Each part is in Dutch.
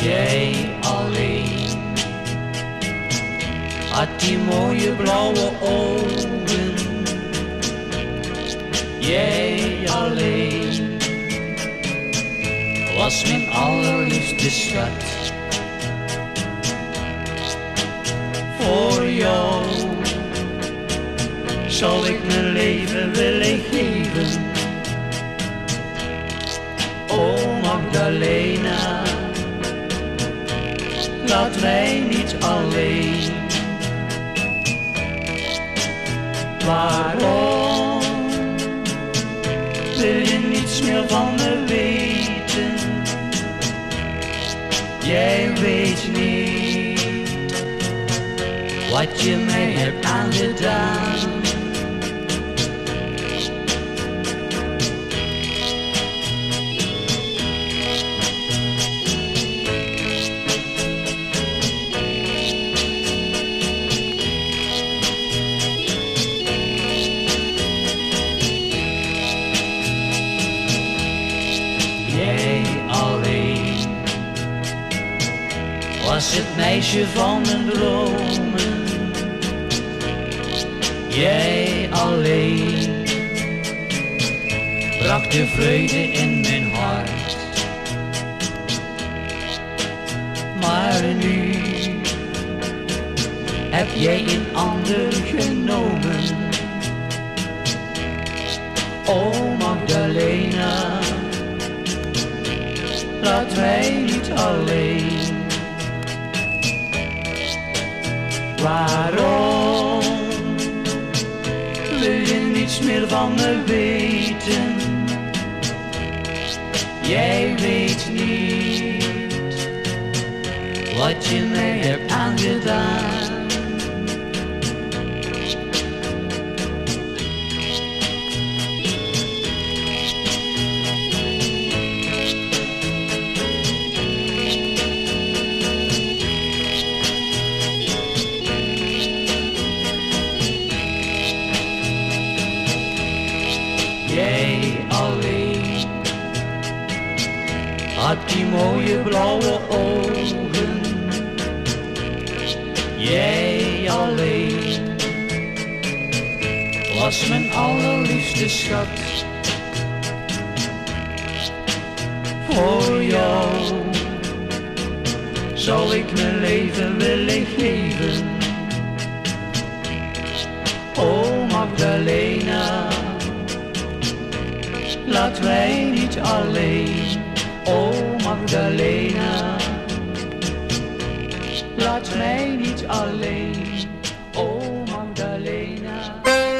Jij alleen had die mooie blauwe ogen. Jij alleen was mijn allerliefste schat. Voor jou zal ik mijn leven willen geven. O Magdalena, laat mij niet alleen. Waarom wil je niets meer van me weten? Jij weet niet wat je mij hebt aangedaan. Was het meisje van mijn dromen. Jij alleen bracht de vrede in mijn hart. Maar nu heb jij een ander genomen. O Magdalena, laat mij niet alleen. Waarom wil je niets meer van me weten? Jij weet niet wat je mij hebt aangedaan. Jij alleen had die mooie blauwe ogen. Jij alleen was mijn allerliefste schat. Voor jou zal ik mijn leven willen geven. O Magdalena, laat mij niet alleen. O Magdalena, laat mij niet alleen. O Magdalena.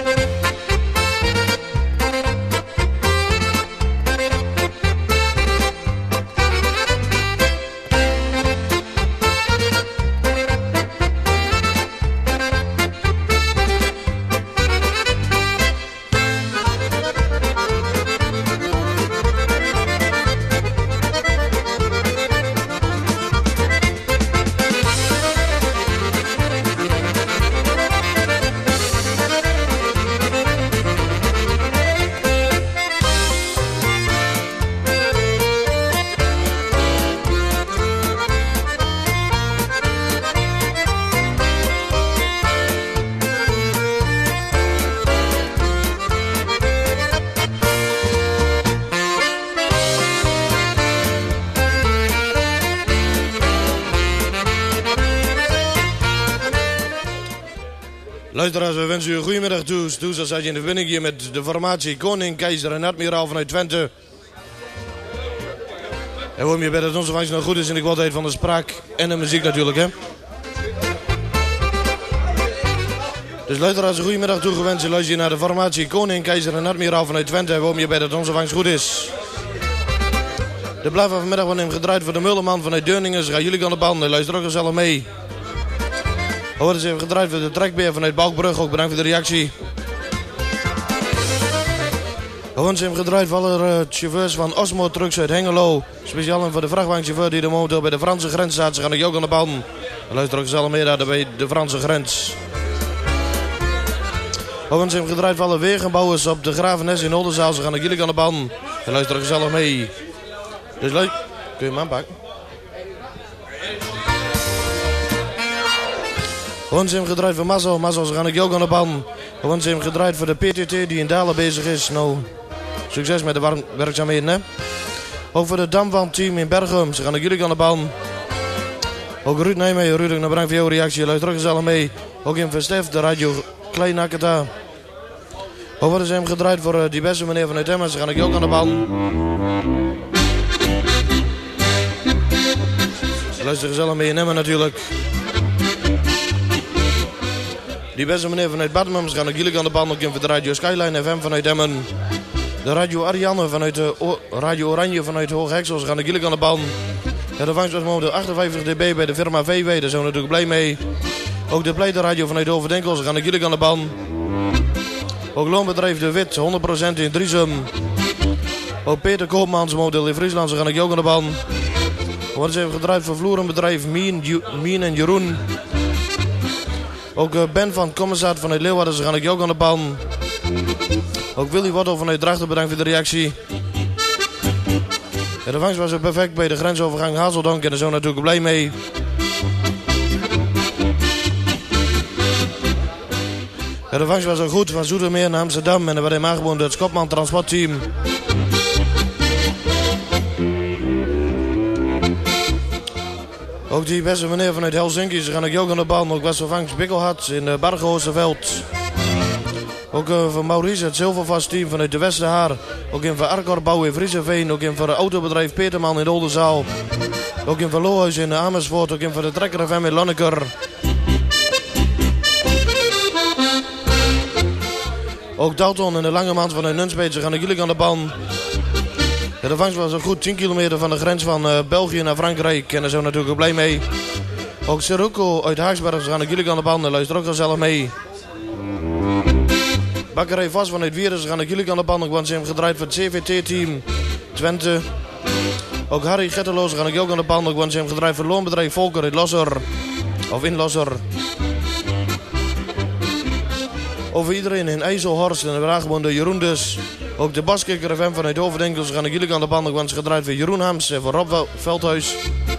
Luisteraars, we wensen u een goedemiddag toe. Zoals je in de verbinding hier met de formatie Koning, Keizer en Admiraal vanuit Twente. En hoop je bij dat onze vangst nog goed is in de kwaliteit van de spraak en de muziek natuurlijk, hè. Dus luisteraars, een goedemiddag toegewenst. Luister je naar de formatie Koning, Keizer en Admiraal vanuit Twente. En hoop je bij dat onze vangst goed is. De blijf van vanmiddag wordt hem gedraaid voor de Mulleman vanuit Deurningen. Gaan jullie aan de band. Luister ook gezellig mee. We worden even gedraaid voor de trekbeer vanuit Balkbrug. Ook bedankt voor de reactie. We worden even gedraaid voor alle chauffeurs van Osmo Trucks uit Hengelo. Speciaal voor de vrachtwagenchauffeur die er momenteel bij de Franse grens staat. Ze gaan ook aan de band. Luister ook gezellig mee daar bij de Franse grens. We worden even gedraaid voor alle wegenbouwers op de Gravenes in Oldenzaal. Ze gaan ook jullie aan de band. Luister ook gezellig mee. Dus leuk. Kun je hem aanpakken? Gewoon zijn gedraaid voor Mazzel. Mazzel, ze gaan ik ook aan de baan. Gewoon zijn gedraaid voor de PTT die in Dalen bezig is. Nou, succes met de werkzaamheden, hè. Ook voor de Damwand team in Bergen. Ze gaan ik jullie aan de baan. Ook Ruud Nijmeijer, Ruud, ik bedankt voor jouw reactie. Luister gezellig mee. Ook in Verstef, de radio Klein-Naketa. Ook worden ze hem gedraaid voor die beste meneer vanuit Emmen. Ze gaan ik ook aan de baan. Luister gezellig mee in Emmen natuurlijk. Die beste meneer vanuit Badmum. Ze gaan ik jullie aan de baan. Ook in voor de radio Skyline FM vanuit Emmen. De radio Ariane vanuit de radio Oranje vanuit Hoog-Heksel. Ze gaan ik jullie aan de baan. Ja, de vangst was momenteel 58 dB bij de firma VW. Daar zijn we natuurlijk blij mee. Ook de pleiterradio vanuit Overdenkel. Ze gaan ik jullie aan de baan. Ook loonbedrijf De Wit, 100% in Driesum. Ook Peter Koopmans, momenteel in Friesland. Ze gaan ik ook aan de baan. Worden ze even gedraaid voor vloerenbedrijf Mien en Jeroen. Ook Ben van Commissat vanuit Leeuwarden. Ze gaan ik ook aan de baan. Ook Willy Wattel vanuit Drachten, bedankt voor de reactie. Ja, de vangst was perfect bij de grensovergang Hazeldonk en daar zijn we natuurlijk blij mee. Ja, de vangst was ook goed van Zoetermeer naar Amsterdam en er werd hem aangeboden door het Schopman transportteam. Ook die beste meneer vanuit Helsinki, ze gaan ik ook aan de baan. Ook was de vangst Bikkelhard in Bargehoosterveld. Ook voor Maurice, het Zilvervast team vanuit de Westerhaar. Ook in voor Arkorbouw in Vriezenveen. Ook in voor het autobedrijf Peterman in Oldenzaal. Ook in voor Lohuis in Amersfoort. Ook in voor de Trekker FM in Lonneker. Ook Dalton en de Langemans vanuit Nunspeet. Ze gaan ik jullie aan de baan. Ja, de vangst was ook goed 10 kilometer van de grens van België naar Frankrijk. En daar zijn we natuurlijk ook blij mee. Ook Sirocco uit Haaksberg. Ze gaan ik jullie aan de baan. En luister ook gezellig mee. Bakkerij Vast vanuit Wieren, ze gaan ik jullie aan de band, want ze hebben gedraaid voor het CVT-team Twente. Ook Harry Getteloos gaan ik ook aan de band, want ze hebben gedraaid voor het loonbedrijf Volker uit Losser. Of in Losser. Over iedereen in IJsselhorst en de vraagbonden Jeroen dus. Ook de Baskikker FM vanuit Overdenkel, ze gaan ik jullie aan de band, want ze gedraaid voor Jeroen Hams en voor Rob Veldhuis.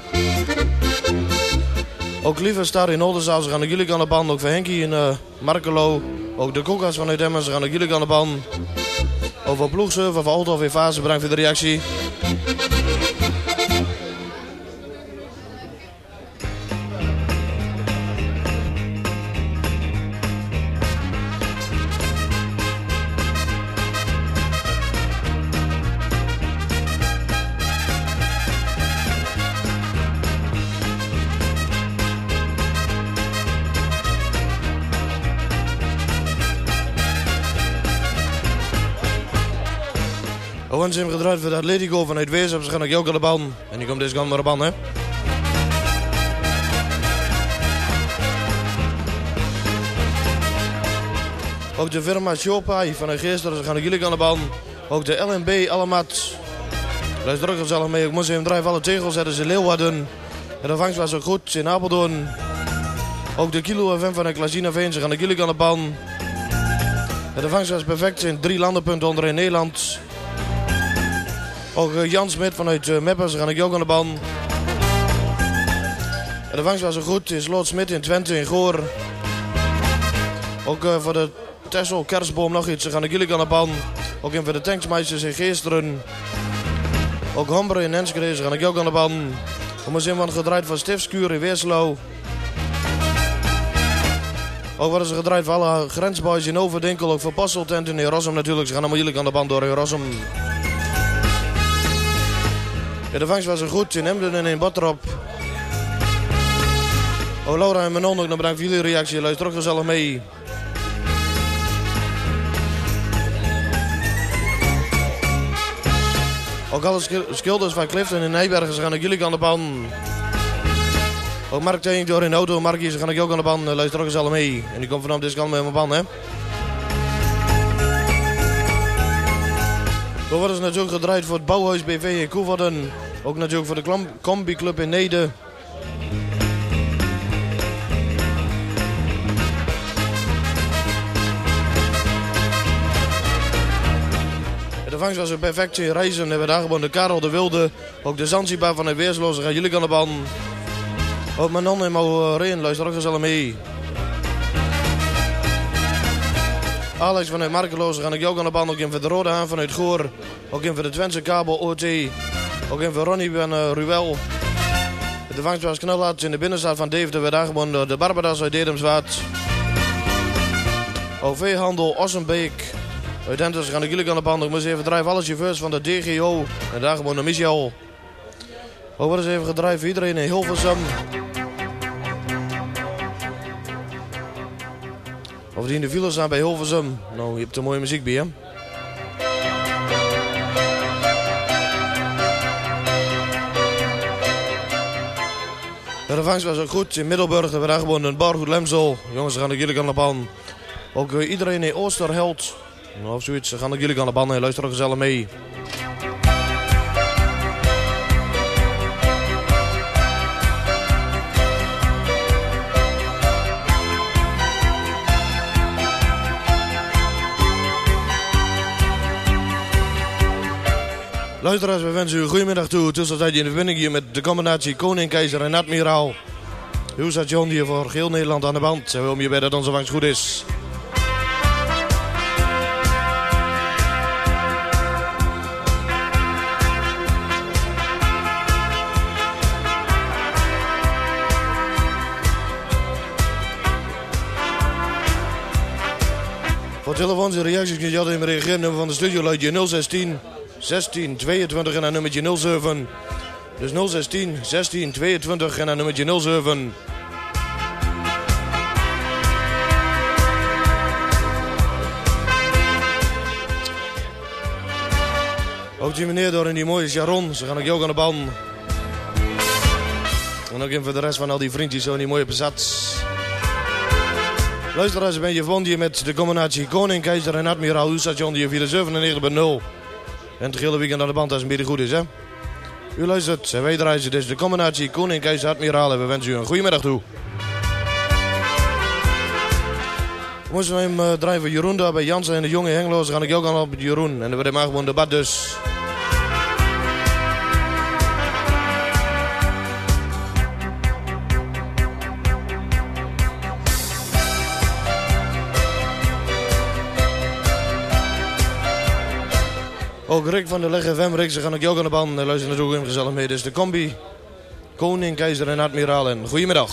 Ook Lievenstar in Oldenzaal, ze gaan ik jullie aan de band, ook voor Henkie in Markelo. Ook de Kokas vanuit Emmen, ze gaan ook jullie aan de baan. Over ploegsurfer van Althoff in Fase, bedankt voor de reactie. We zijn gedraaid voor de Atletico vanuit Weesp. Ze gaan ook aan de baan. En die komt deze kant naar de baan, hè. Ook de firma Shopai vanuit Geesteren. Ze gaan ook jullie aan de baan. Ook de LNB Alamat. Luister ook gezellig mee. Ik moest even draaien alle tegels zetten ze in Leeuwarden. En de vangst was ook goed in Apeldoorn. Ook de Kilo FM van de Klazinaveen. Ze gaan ook jullie aan de baan. En de vangst was perfect in 3 landenpunten onder in Nederland. Ook Jan Smit vanuit Meppen, ze gaan ik ook aan de baan. En de vangst was zo goed in Sloot Smit in Twente in Goor. Ook voor de Tessel Kerstboom nog iets, ze gaan ik jullie aan de baan. Ook in voor de Tanksmeisters in Geesteren. Ook Hombre in Enschede, ze gaan ik ook aan de baan. Om een zin van gedraaid van Stifskuur in Weerslo. Ook worden ze gedraaid voor alle grensboys in Overdenkel. Ook voor Posteltenten in Rossum natuurlijk, ze gaan allemaal jullie aan de baan door in Rossum. Ja, de vangst was er goed in Emden en in Bottrop. Oh, Laura en Manon, ook nog bedankt voor jullie reactie. Luister ook gezellig mee. Ook alle schilders van Clifton in Nijbergen, ze gaan ook jullie aan de baan. Ook Mark Teink door in de auto, Markie, ze gaan ook aan de baan. Luister ook gezellig mee. En die komt vanaf deze kant met mijn baan, hè. We worden ze natuurlijk gedraaid voor het Bouwhuis BV in Koevoorden. Ook natuurlijk voor de Combi Club in Nede. De vangst was een perfecte reizen. We hebben aangeboden Karel de Wilde. Ook de Zanzibar van de Weersloos. Gaan jullie aan de baan. Ook Manon en Maureen, luister ook gezellig mee. Alex vanuit Markeloos. Dan ga ik jou aan de band. Ook in voor de Rode Haan vanuit Goor. Ook in voor de Twentse Kabel OT. Ook in voor Ronnie van Ruel. De vangstplaats Knalhard in de binnenstad van Deventer werd aangeboden door de Barbadas uit Dedemswaard. OV-handel Ossenbeek. Uit Denters gaan ik jullie aan de band. Ik moest even drijven alle chauffeurs van de DGO. En daar gewoon de Michel. Ook wordt eens even gedraaid voor iedereen in Hilversum. Of die in de file staan bij Hilversum. Nou, je hebt er mooie muziek bij, hè? De vangst was ook goed. In Middelburg hebben we daar gewoon een bar goed Lemsel. Jongens, gaan ik jullie aan de band. Ook iedereen in Oosterheld. Nou, of zoiets, gaan ik jullie aan de band. En luister ook gezellig mee. Luisteraars, we wensen u een goedemiddag toe. Tussentijd in de verbinding hier met de combinatie Koning, Keizer en Admiraal. Uw station hier voor geheel Nederland aan de band. En we komen hierbij dat onze vangst goed is. Voor telefoons en reacties kun je altijd reageren. Nummer van de studio luidt je 016 16 22 en dan nummertje 07. Dus 016 16 22 en dan nummertje 07. Ook die meneer door in die mooie Sharon. Ze gaan ook jou aan de band. En ook in voor de rest van al die vriendjes zo in die mooie bezat. Luisteraars, ben je verbonden hier met de combinatie Koning, Keizer en Admiraal. Uw station hier 497.0. En het hele weekend aan de band als het een beetje goed is, hè? U luistert en wij draaien dus de combinatie Koning, Keizer, Admiraal. En we wensen u een goedemiddag toe. We moesten hem draaien voor Jeroen daar bij Jansen en de jonge Hengeloos. Dan ga ik jou gaan op Jeroen. En dan wordt maar gewoon debat dus. Ook Rick van de Leg FM, Rick, ze gaan ook jou aan de band. En luister natuurlijk hem gezellig mee. Dus de combi, Koning, Keizer en Admiraal. En goedemiddag.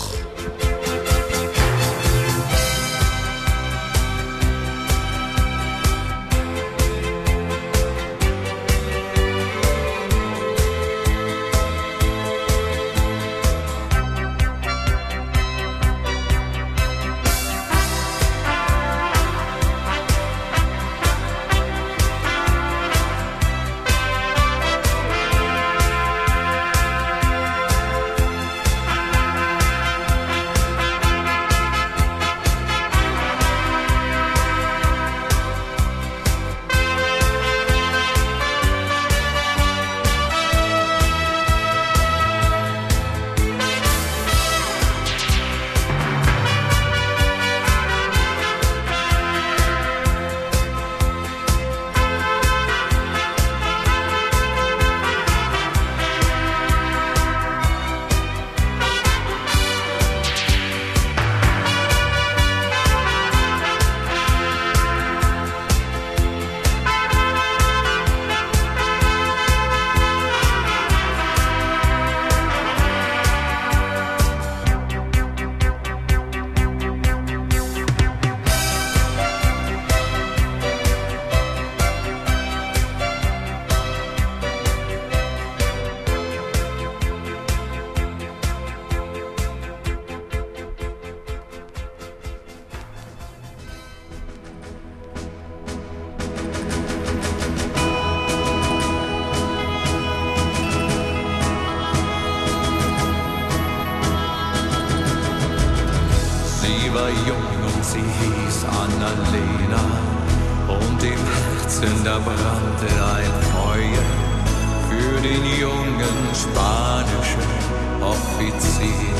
war jung und sie hieß Annalena und im Herzen da brannte ein Feuer für den jungen spanischen Offizier.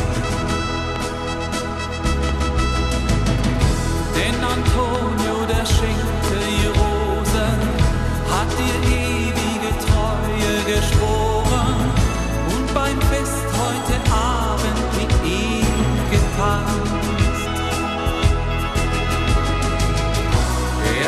Denn Antonio, der schenkte ihr Rosen, hat ihr ewige Treue geschworen und beim Fest heute Abend mit ihm getanzt.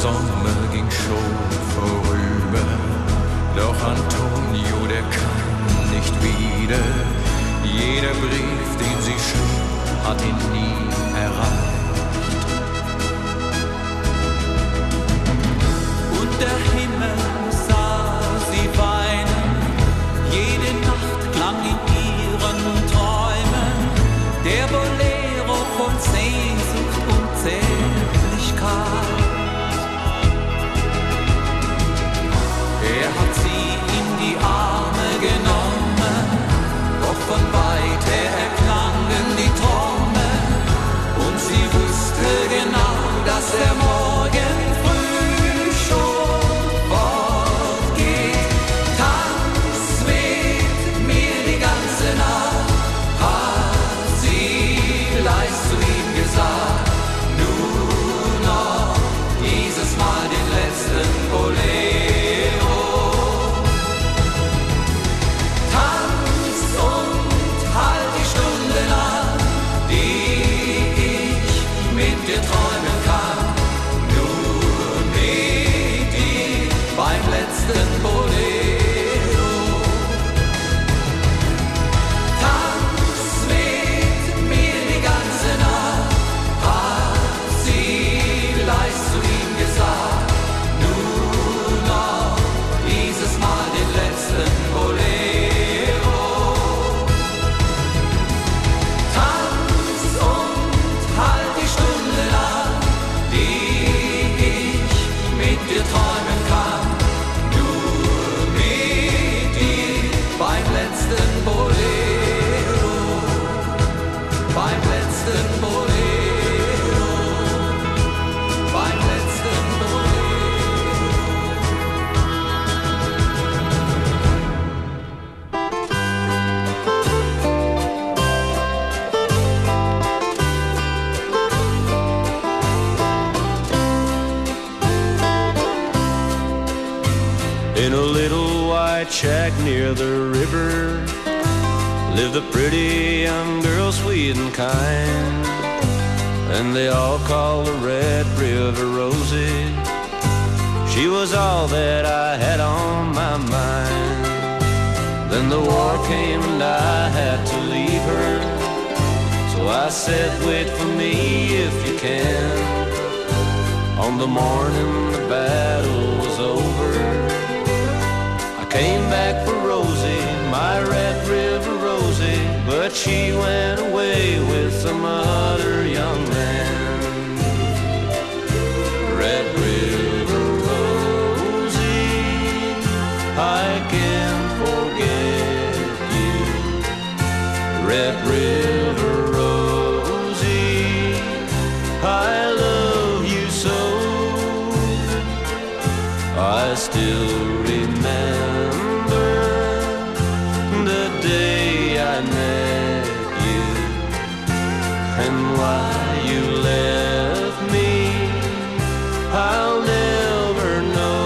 Sonne ging schon vorüber, doch Antonio, der kam nicht wieder. Jeder Brief, den sie schrieb, hat ihn nie erreicht. Und der Himmel sah sie weinen, jede Nacht klang in ihren Träumen der Bolero von Sehnsucht und Zärtlichkeit. Er hat sie in die Arme genommen, doch von weit her erklangen die Trommeln und sie wusste genau, dass der Morgen früh schon fortgeht. Tanz mit mir die ganze Nacht, hat sie leis zu ihm gesagt. Nur noch dieses Mal den letzten Bolero. Tanz und halt die Stunden an, die ich mit dir träumen kann. Nur mit dir beim letzten Bolero. Tanz mit mir die ganze Nacht, hat sie leis zu ihm gesagt. Nur noch dieses Mal den letzten Bolero. Tanz und halt die Stunden an, die ich mit dir träumen kann. Nur mit dir beim letzten Bolero. Beim letzten Bolero. Beim letzten Bolero. In a little white shack near the river lived a pretty young girl, sweet and kind, and they all called her Red River Rosie. She was all that I had on my mind. Then the war came and I had to leave her, so I said, wait for me if you can. On the morning the battle was over, came back for Rosie, my Red River Rosie, but she went away with some other young man. Red River Rosie, I can't forget you. Red River Rosie, I love you so. I still remember the day I met you, and why you left me, I'll never know.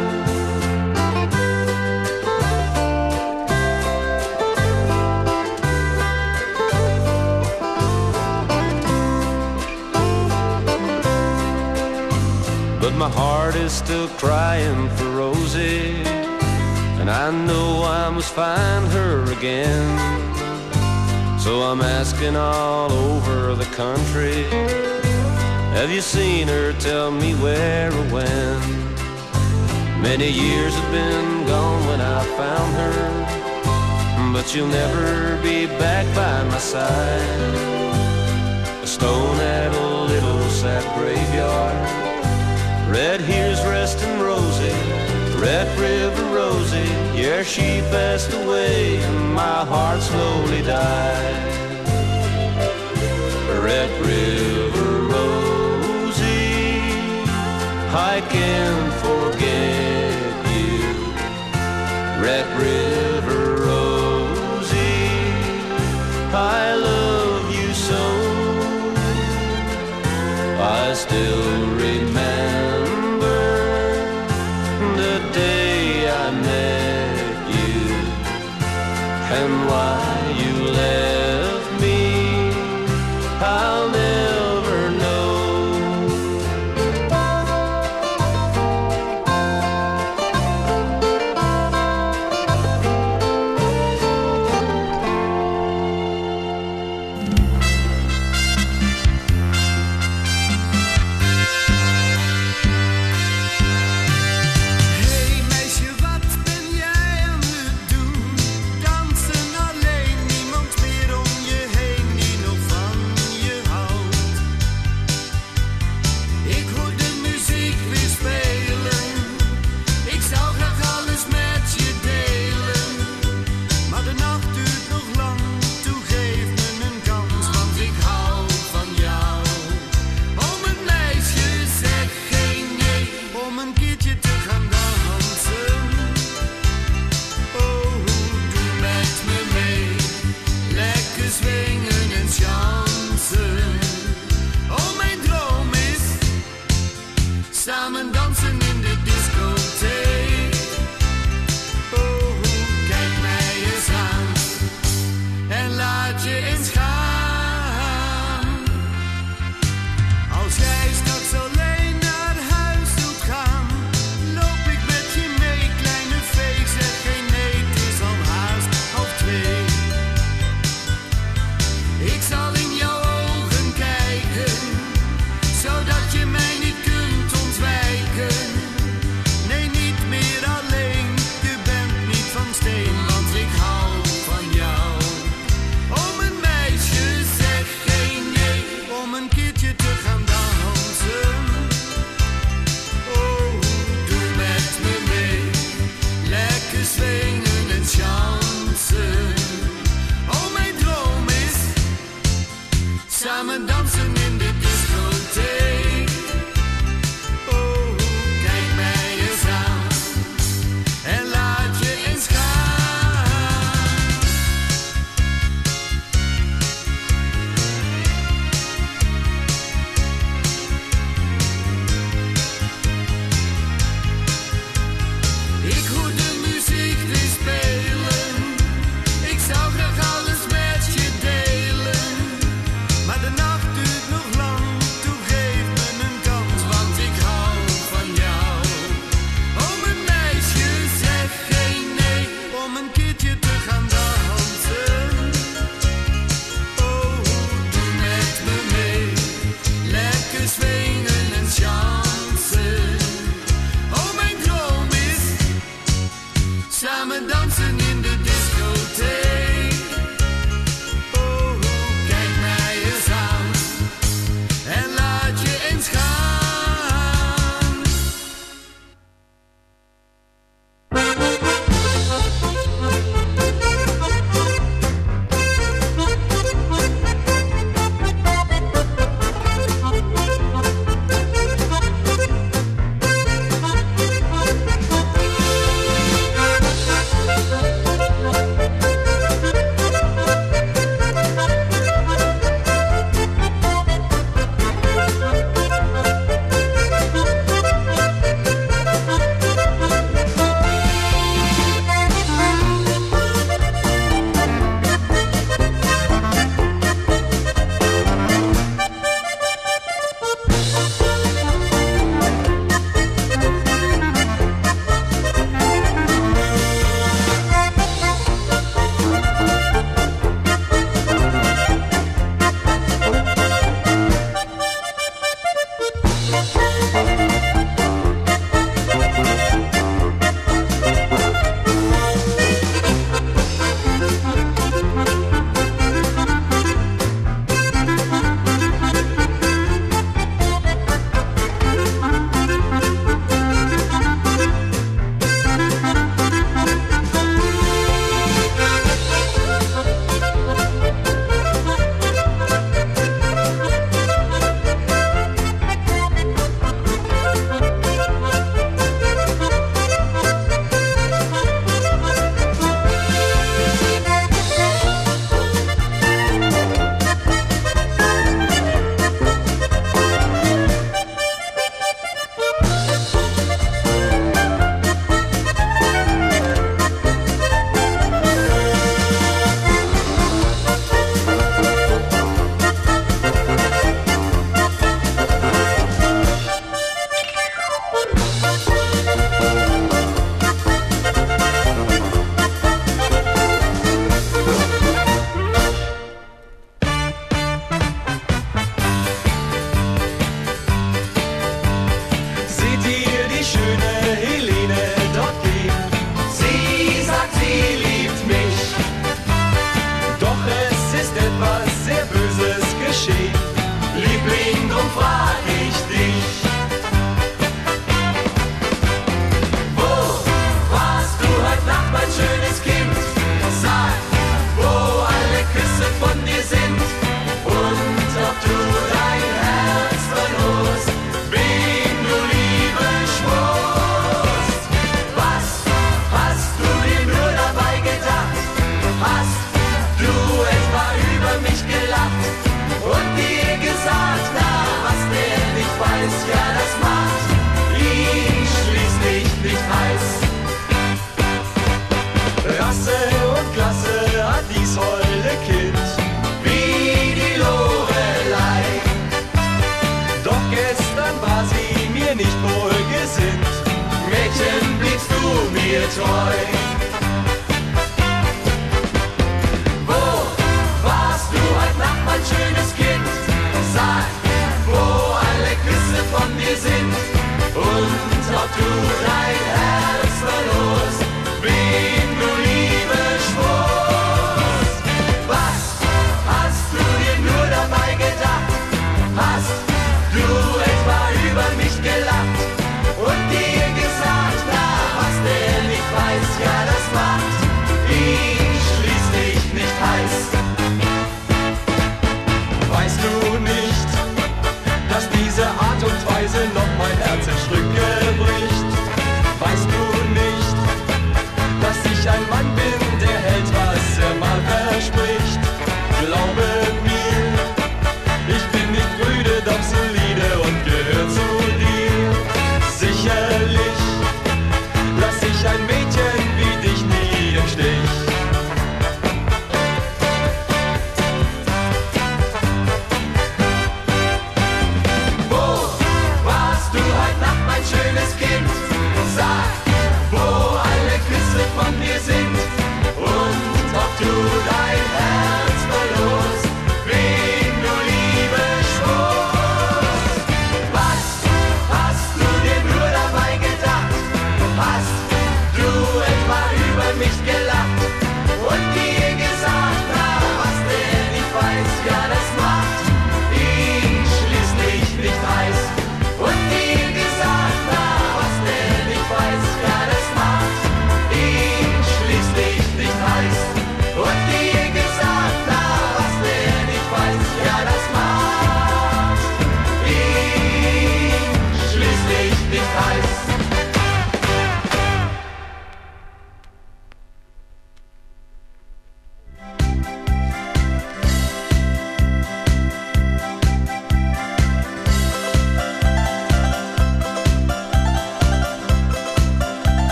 But my heart is still crying for Rosie, and I know I must find her again. So I'm asking all over the country, have you seen her? Tell me where or when. Many years have been gone when I found her, but she'll never be back by my side. A stone at a little sad graveyard read, here's resting Rosie, Red River Rosie. Yeah, she passed away and my heart slowly died. Red River Rosie, I can't forget you. Red River Rosie, I love you so. I still remember the day I met you, and why you left me, I'll never know. een keertje te gaan dansen. Oh, doe met me mee, lekker swingen en chansen. Oh, mijn droom is samen dansen in de discotheek. Oh, kijk mij eens aan en laat je eens gaan. Ik hoor de muziek weer spelen. Ik zou graag alles met je delen. Maar de nacht duurt nog lang. Toe geef me een kans, want ik hou van jou. Oh, mijn meisje, zeg geen nee om een keertje te gaan dansen. Oh, doe met me mee, lekker swingen en chansen. Oh, mijn droom is samen dansen in de discotheek. Oh, kijk mij eens aan en laat je eens gaan. treu. Wo warst du heute Nacht, mein schönes Kind? Sag, wo alle Küsse von dir sind und ob du dein Herz verlorst, wen du Liebe schwurst. Was hast du dir nur dabei gedacht?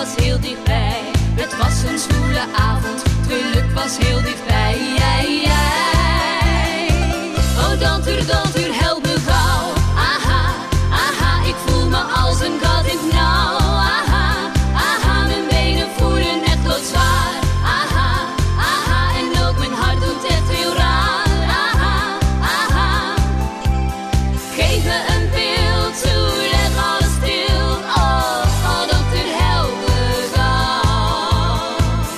was heel dichtbij. Het was een zwoele avond, het geluk was heel dichtbij. Oh, dantuur, help me gauw. Aha, aha, ik voel me als een kat in het nauw. Aha, aha, mijn benen voelen echt loodzwaar. Aha, aha, en ook mijn hart doet echt heel raar. Aha, aha, geef me een pil toe, leg alles stil. Oh, oh, dokter, help me gauw.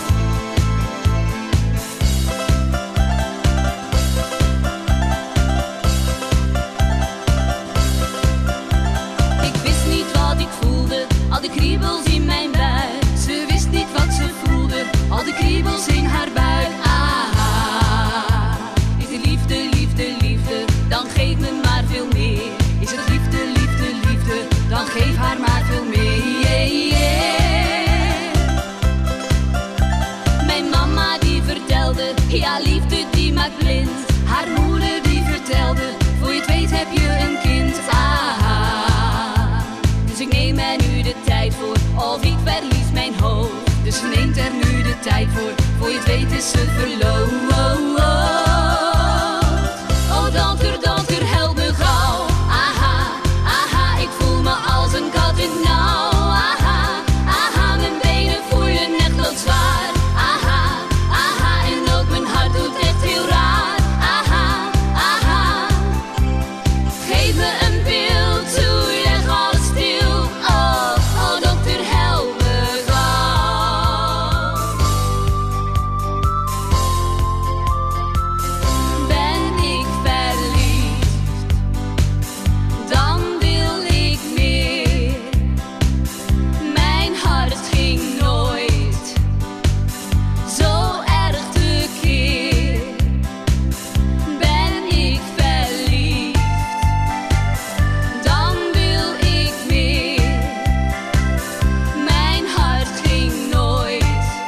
Ik wist niet wat ik voelde, al die kriebels in mijn buik. Ze wist niet wat ze voelde, al die kriebels in haar buik. Ah, is het liefde, liefde, liefde, dan geef me maar veel meer. Is het liefde, liefde, liefde, dan geef haar maar veel meer. Mijn mama die vertelde, ja, liefde die maakt blind. Haar moeder die vertelde, voor je het weet heb je een kind. Ah, dus ik neem er nu de tijd voor, of ik verlies mijn hoofd. Dus ze neemt er nu de tijd voor je het weet is ze verloofd. Oh, dantuur, help me gauw. Aha, aha, ik voel me als een kat in het nauw. Aha, aha, mijn benen voelen echt loodzwaar. Aha, aha, en ook mijn hart doet echt heel raar. Aha, aha, geef me een pil toe, leg alles stil. Oh, oh, dokter, help me gauw. Ben ik verliefd, dan wil ik meer. Mijn hart ging nooit zo erg tekeer. Ben ik verliefd, dan wil ik meer. Mijn hart ging nooit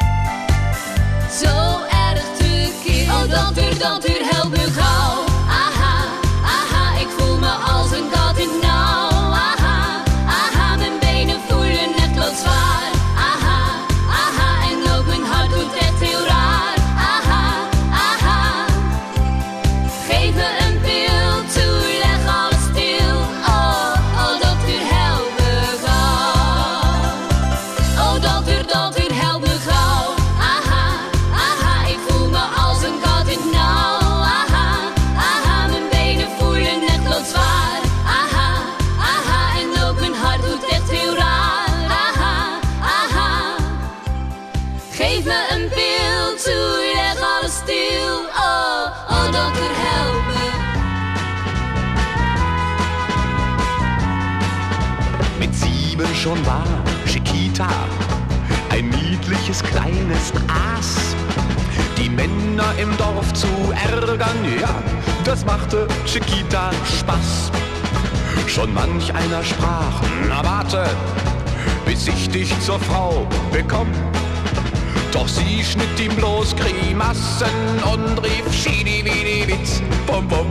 zo erg tekeer. Oh, dantuur, help me gauw. Aha, aha, ik voel me als een kat in het nauw. Aha, aha, mijn benen voelen echt loodzwaar. Aha, aha, en ook mijn hart doet echt heel raar. Aha, aha, geef me een pil toe, leg alles stil. Oh, oh, dokter, help me gauw. Oh, dantuur, help me gauw. Aha, aha, ik voel me als een kat in het nauw. Aha, aha, mijn benen voelen echt loodzwaar. Aha, aha, en ook mijn hart doet echt heel raar. Aha, aha, geef me een pil toe, leg alles stil. Oh, oh, dokter, help me. Mit 7 schon war Chiquita ein niedliches kleines Aas. Die Männer im Dorf zu ärgern, ja, das machte Chiquita Spaß. Schon manch einer sprach, na warte, bis ich dich zur Frau bekomm. Doch sie schnitt ihm bloß Grimassen und rief Schiedi-Widi-Witz, bum bum.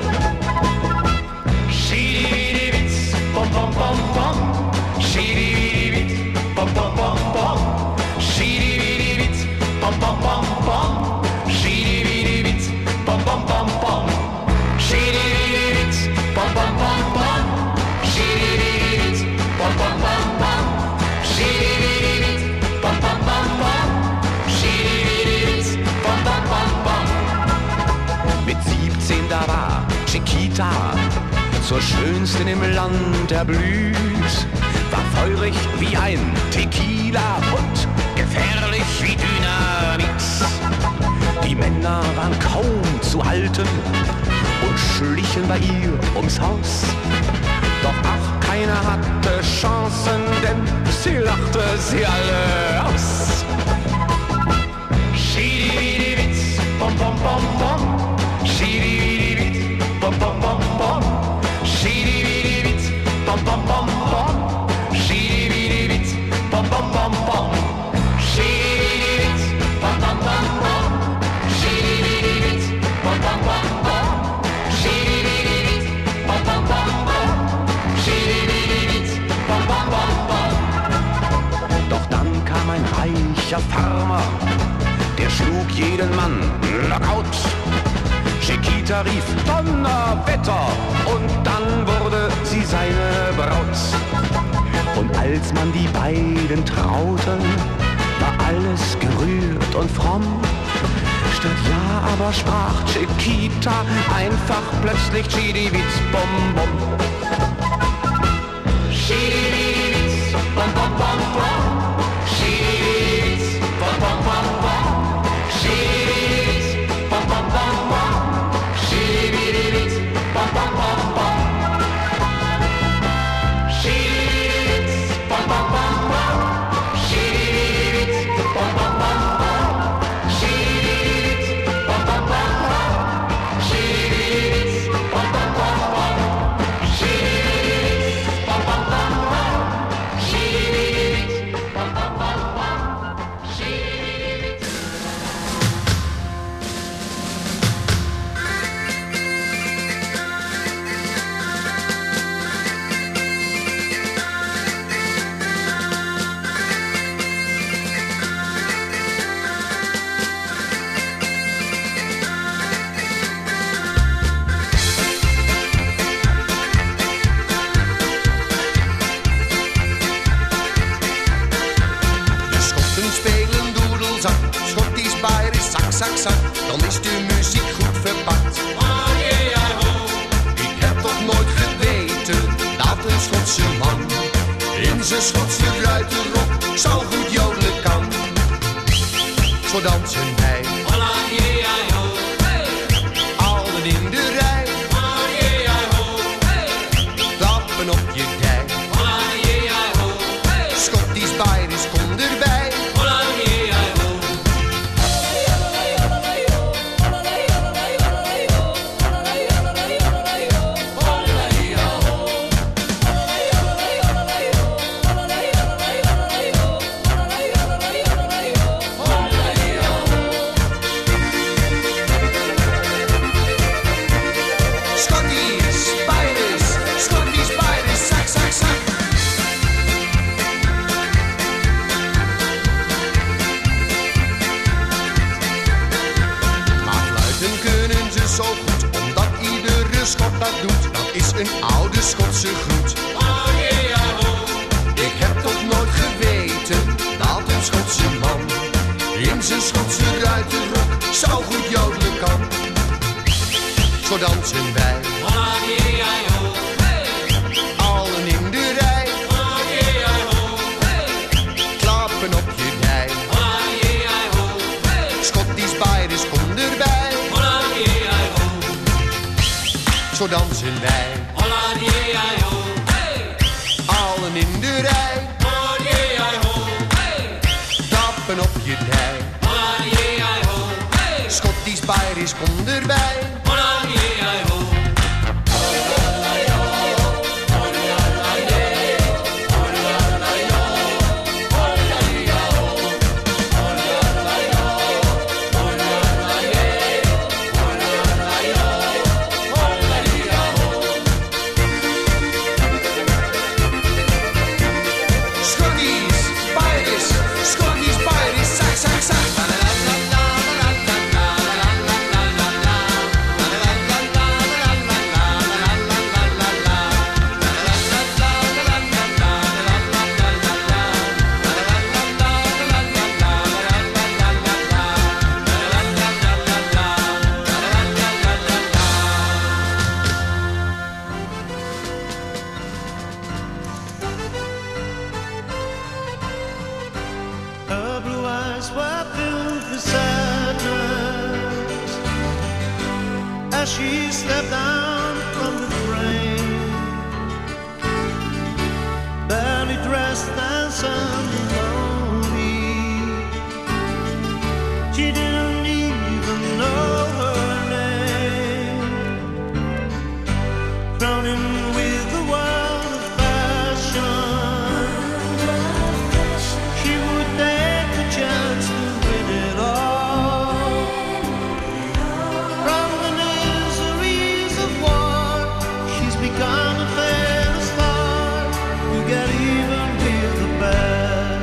Schiedi-Widi-Witz, bum bum bum bum. Schiedi-Widi-Witz, bum bum bum bum. Schiedi-Widi-Witz, bum bum bum bum. Schiedi-Widi-Witz, bum bum bum bum. Schiedi-Widi-Witz, bum bum bum bum. Schiedi-Widi-Witz, bum bum bum bum. Schiedi-Widi-Witz, bum bum bum bum. Schiedi-Widi-Witz, bum bum bum bum. Mit 17 da war Chiquita zur schönsten im Land erblüht, war feurig wie ein Tequila und gefährlich wie Dynamit. Die Männer waren kaum zu halten und schlichen bei ihr ums Haus. Doch ach, keiner hatte Chancen, denn sie lachte sie alle aus. Schiedi-Widi-Witz, bom bom bom bom. Schiedi-Widi-Witz, bom bom bom bom. Schiedi-Widi-Witz, bom bom bom bom. Schiedi-Widi-Witz, bom bom bom bom. Schiedi-Widi-Witz, bom bom bom bom. Schiedi-Widi-Witz, bom bom bom bom. Schiedi-Widi-Witz, bom bom bom bom. Schiedi-Widi-Witz, bom bom bom bom. Doch dann jeden Mann Lockout. Chiquita rief Donnerwetter und dann wurde sie seine Braut. Und als man die beiden traute, war alles gerührt und fromm. Statt ja aber sprach Chiquita einfach plötzlich Chidibits bom bom. Chidibits bom bom bom bom. Chidibits bom bom bom bom. Chidibits bom bom bom bom. Chidibits bom bom bom bom. Chidibits bom bom bom bom. Chidibits bom bom bom bom. Chidibits bom bom bom bom. Chidibits bom bom bom bom. Chidibits bom bom bom bom. Chidibits bom bom bom bom. Chidibits. De Schotten spelen doedelzak, Schottisch Bayerisch zak, zak, zak. Dan is de muziek goed verpakt. Ik heb toch nooit geweten dat een Schotse man in zijn Schotse ruiterrok zo goed jodelen kan. Zo dansen wij, allen in de rij, klappen op je dij. Schottisch Bayerisch kom erbij. Schottisch Bayerisch, Schottisch Bayerisch, zak, zak, zak. Maar fluiten kunnen ze zo goed, omdat iedere Schot dat doet. Dat is een oude Schotse groet. Ik heb toch nooit geweten dat een Schotse man in zijn Schotse ruiterrok zo goed jodelen kan. Zo dansen wij, allen in de rij, klappen op je dij. Schottisch Bayerisch kom erbij. Zo dansen wij, allen in de rij, klappen op je dij. Schottisch Bayerisch kom erbij. Schottisch Bayerisch, Schottisch Bayerisch, zak, zak, zak. Her blue eyes were filled with sadness as she stepped down from the train, barely dressed and sounding lonely. She didn't even know her name, drowning with the world of fashion. She would take a chance to win it all. From the miseries of war, she's become a famous star. You get even with the best.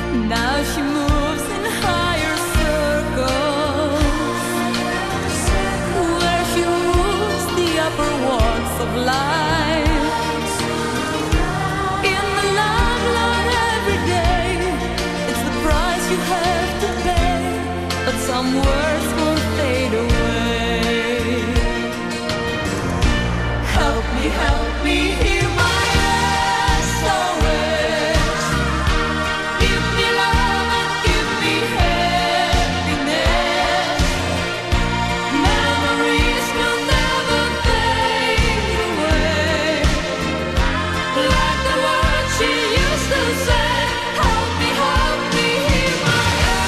Now she moves in higher circles, where she rules the upper walks of life. In the limelight every day, it's the price you have to pay, but some words won't fade away. Help me, hear my SOS. Give me love and give me happiness. Memories will never fade away. Like the words she used to say. Help me, hear my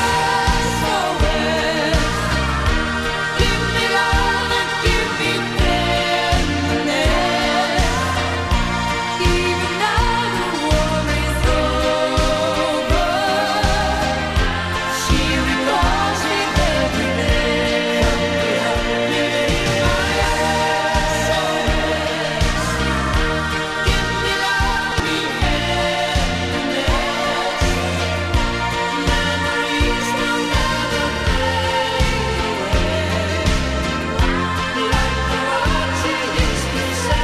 SOS. Give me love and give me tenderness. Even now the war is over, she recalls me every day. Help me, my SOS. Give me love, me happiness. Memories will never fade away. Like the words she used to say.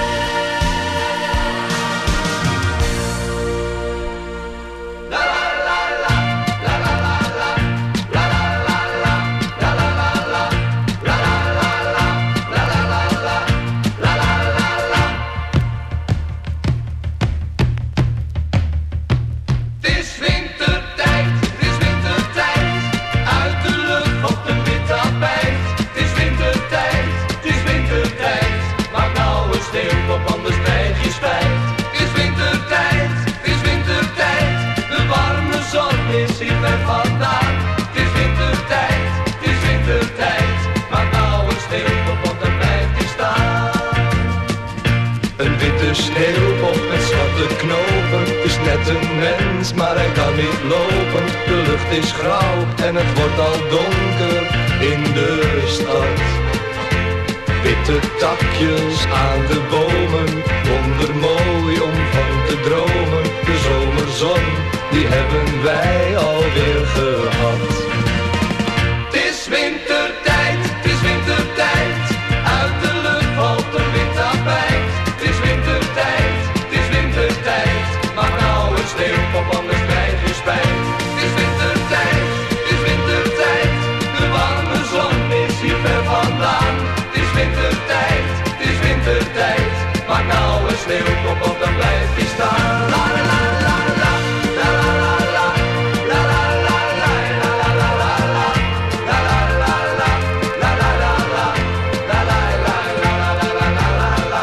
Het is wintertijd, uit de lucht valt een wit tapijt. Het is wintertijd, maak nou een sneeuwpop, anders krijg je spijt. Het is wintertijd, de warme zon is hier ver vandaan. Het is wintertijd, maak nou een sneeuwpop, want dan blijft hij staan. Een witte sneeuwpop met zwarte knopen is net een mens, maar hij kan niet lopen. De lucht is grauw en het wordt al donker in de stad. Witte takjes aan de bomen, wondermooi om van te dromen. De zomerzon, die hebben wij alweer gehad. Het is wintertijd, uit de lucht valt een wit tapijt. Het is wintertijd, maak nou een sneeuwpop, anders krijg je spijt. Het is wintertijd, de warme zon is hier ver vandaan. Het is wintertijd, maak nou een sneeuwpop, want dan blijft hij staan. La la la la la, la la la la, la la la la, la la la la, la la la la, la la la la, la la la la.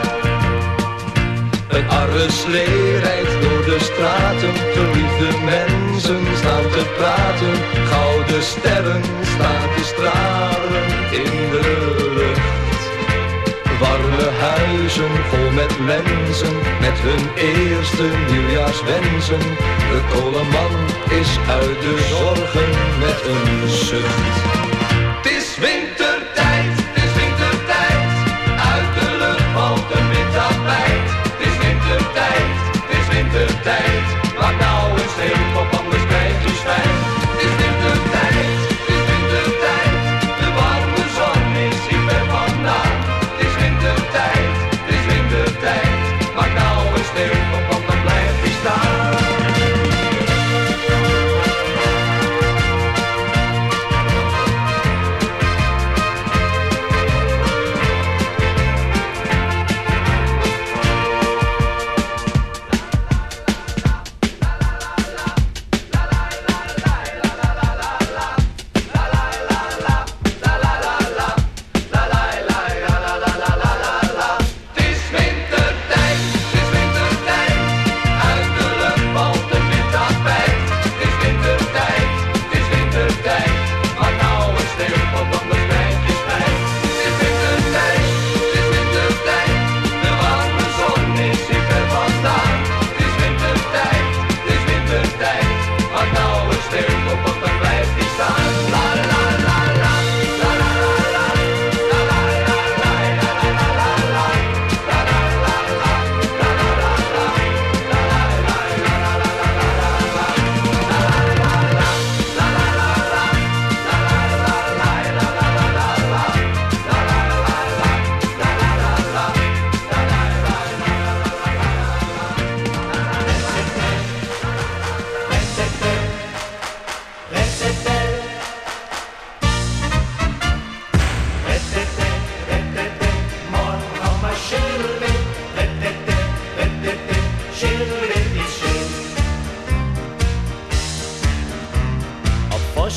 Een arreslee rijdt door de straten, verliefde mensen staan te praten. Gouden sterren staan te stralen in de lucht. Warme huizen vol met mensen, met hun eerste nieuwjaarswensen. De kolenman is uit de zorgen met een zucht. Het is wintertijd, uit de lucht valt een wit tapijt. Het is wintertijd, maak nou een sneeuwpop, anders krijg je spijt. Het is wintertijd, de warme zon is hier ver vandaan. Het is wintertijd, maak nou een sneeuwpop, want dan blijft hij staan.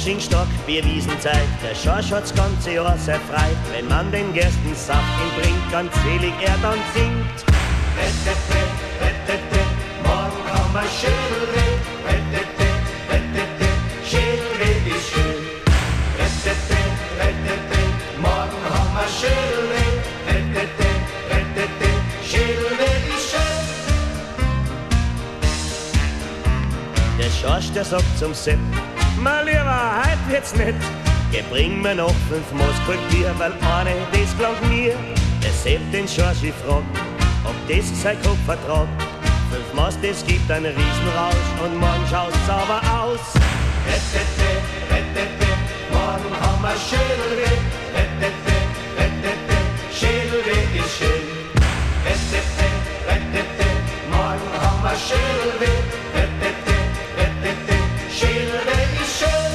Faschingstock, Bierwiesenzeit. Der Schorsch hat's ganze Jahr sehr frei. Wenn man den Gerstensaft ihm bringt, ganz selig er dann singt. Wettete, wettete, morgen haben wir Schädelweh. Wettete, wettete, Schädelweh ist schön. Wettete, wettete, morgen haben wir Schädelweh. Wettete, wettete, Schädelweh ist schön. Der Schorsch, der sagt zum Sepp: Mein Lieber, heut wird's nicht. Geh, bring mir noch 5 Moskau-Bier, weil eine, das klang mir. Der Sepp den Schorsch fragt, ob das sein Kopf vertragt. 5 Maß, das gibt einen Riesenrausch und morgen schaut's sauber aus. Wettete, wettete, morgen haben wir Schädelweh. Wettete, wettete, Schädelweh ist schön. Wettete, wettete, morgen haben wir Schädelweh. Wettete, wettete, Schädelweh ist schön.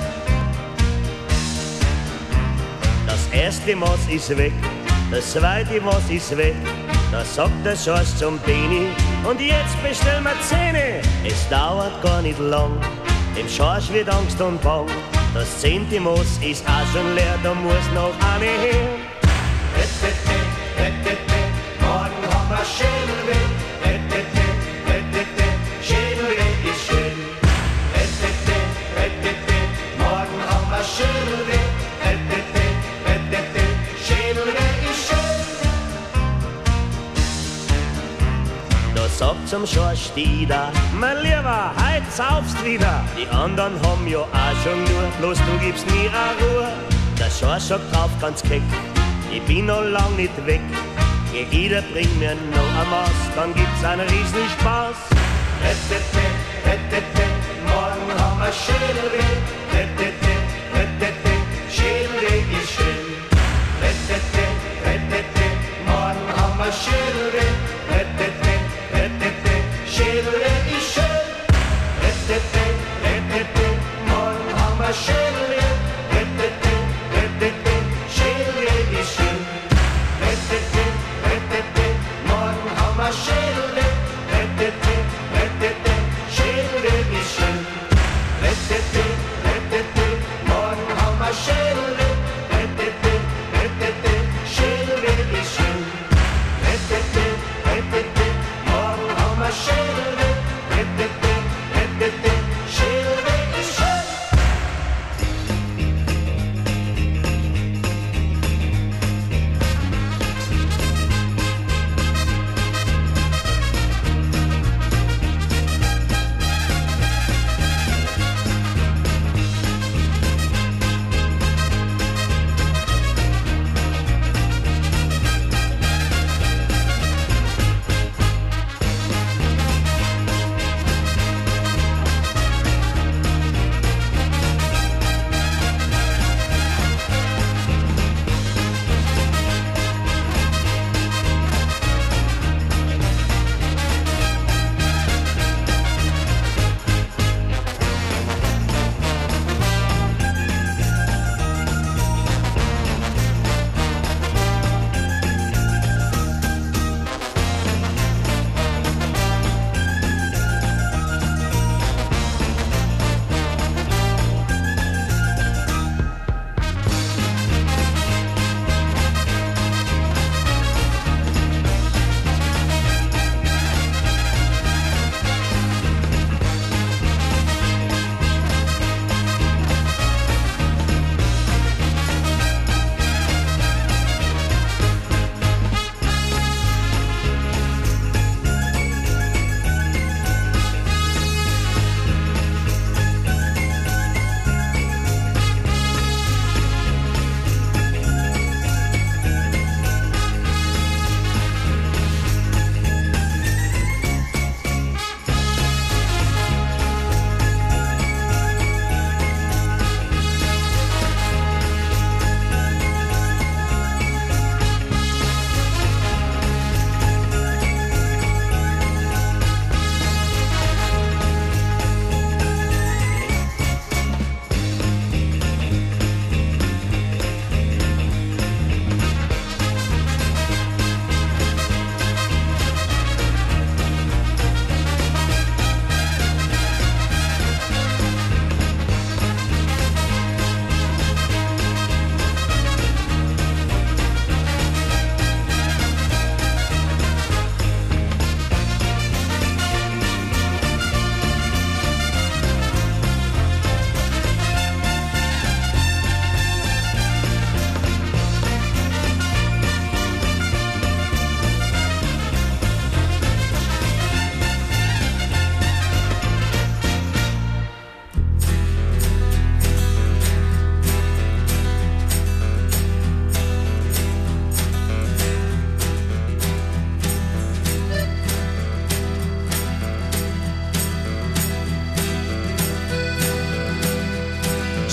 Das erste Maß ist weg, das zweite Maß ist weg. Da sagt der Schorsch zum Beni: Und jetzt bestellen wir 10. Es dauert gar nicht lang, dem Schorsch wird Angst und Bang. Das 10. Maß ist auch schon leer, da muss noch eine her. Wettete, wettete, morgen haben wir Schädelweh. Wettete, wettete, Schädelweh ist schön. Wettete, wettete, morgen haben wir Schädelweh. Wettete, wettete, Schädelweh ist schön. Da sagt zum Schorsch die da: Mein Lieber, heut saufst wieder. Die anderen haben ja auch schon nur, bloß du gibst nie a Ruhe. Der Schorsch sagt drauf ganz keck: Ich bin noch lang nicht weg. Jeder bringt mir noch ein Maß, dann gibt's einen Riesenspaß. Wettete, wettete, morgen haben wir Schädelweh. Wettete, wettete, Schädelweh ist schön. Wettete, wettete, morgen haben wir Schädelweh. Wettete, wettete, Schädelweh ist schön. Wettete, wettete, morgen haben wir Schädelweh. Wettete, wettete, Schädelweh ist schön. Wettete, wettete, morgen haben wir Schädelweh. Wettete, wettete, Schädelweh ist schön. Wettete, wettete, morgen haben wir Schädelweh. Wettete, wettete, Schädelweh ist schön. Wettete, wettete, morgen haben wir Schädelweh. Wettete, wettete,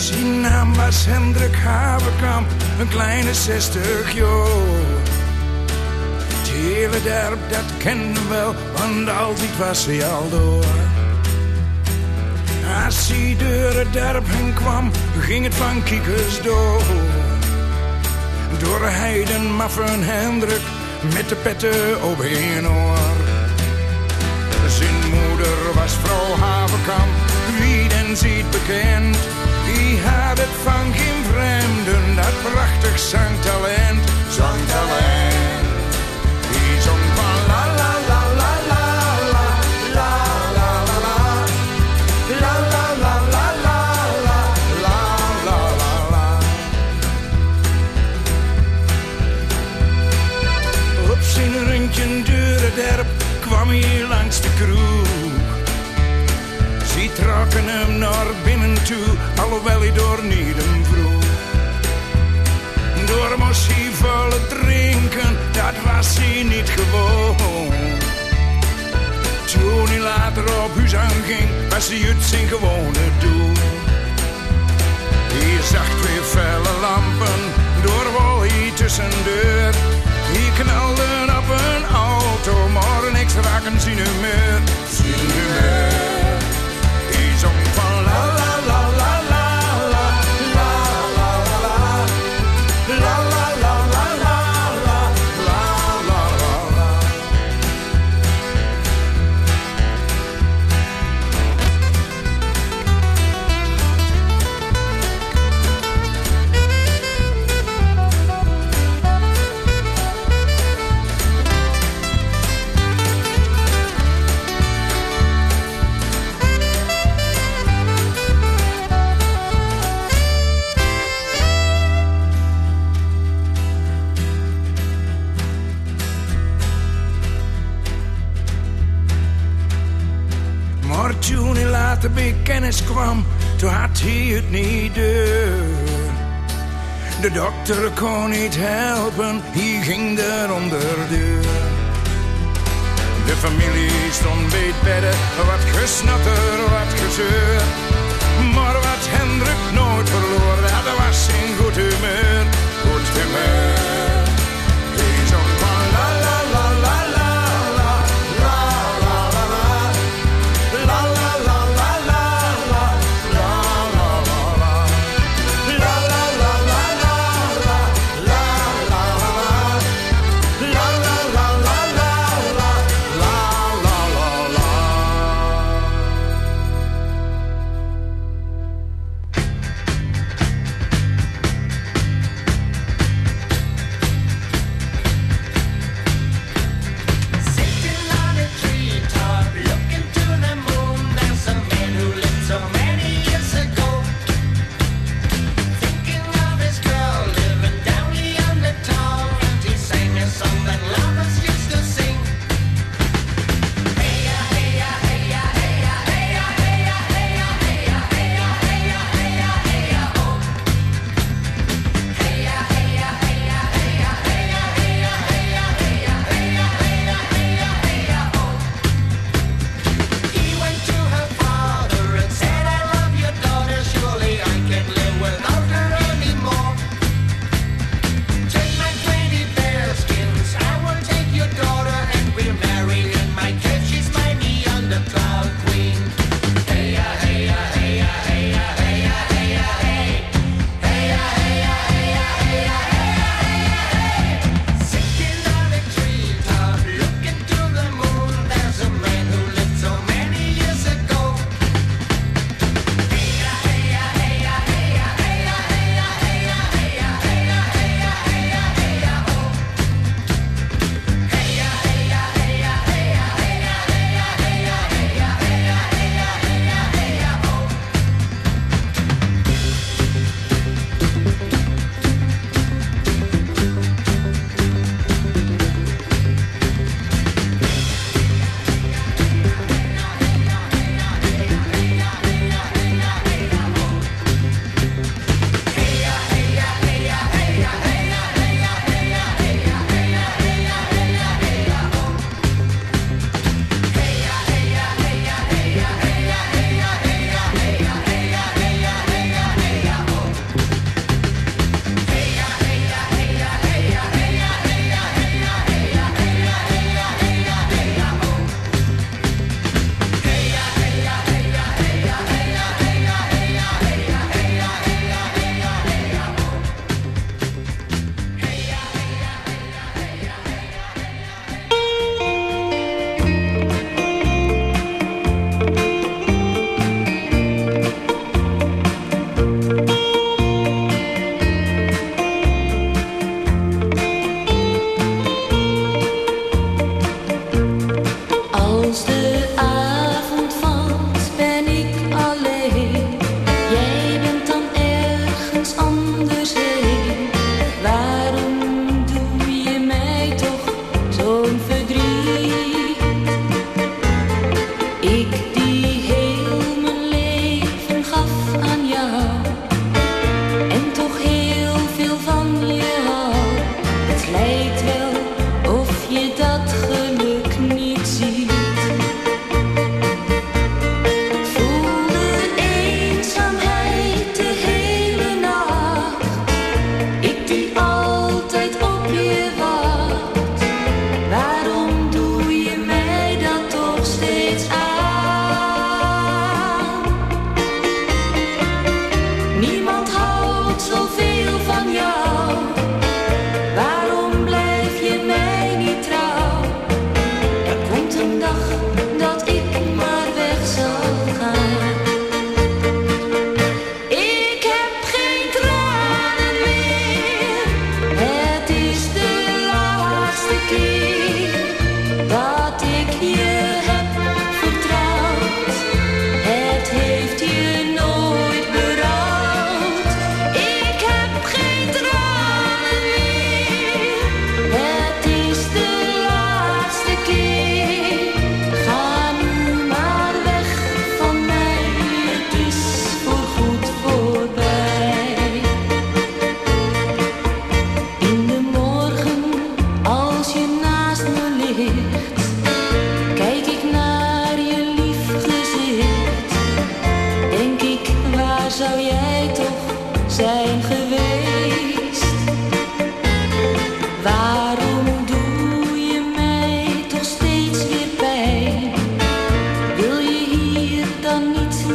Zijn naam was Hendrik Haverkamp, een kleine 60 jaar. Het hele dorp, dat kende wel, want altijd was hij al door. Als hij door het dorp heen kwam, ging het van kiekers door. Door heiden maffen Hendrik, met de petten op een oor. Zijn moeder was vrouw Haverkamp, wie den ziet bekend. Die had het van geen vreemden, dat prachtig zangtalent. Zangtalent. Die zong van la la la la la la la la la la la la la la la la la la. Op zijn rondje door het dorp kwam hij langs de kroeg. Ze trokken hem naar binnen toe, alhoewel hij door niet hem vroeg. Door moest hij vullen drinken, dat was hij niet gewoon. Toen hij later op huis aanging, was hij uit zijn gewone doel. Hij zag 2 felle lampen, door wol hij tussendeur. Die knalden op een auto, maar niks raken zien hem meer. Zien hem meer. Die zong van la la la la la la la la la la la la la la la la la. Maar toen hij later bij kennis kwam, toen had hij het niet door. De dokter kon niet helpen, hij ging er onderdeur. De familie stond bij het bedden, wat gesnatter, wat gezeur. Maar wat Hendrik nooit verloor, dat was zijn goed humeur. Goed humeur. Hij zong van la la la la la la la la la la. La la la la la la la la la la. La la la la la la la la la. La la la la la la la la la la la.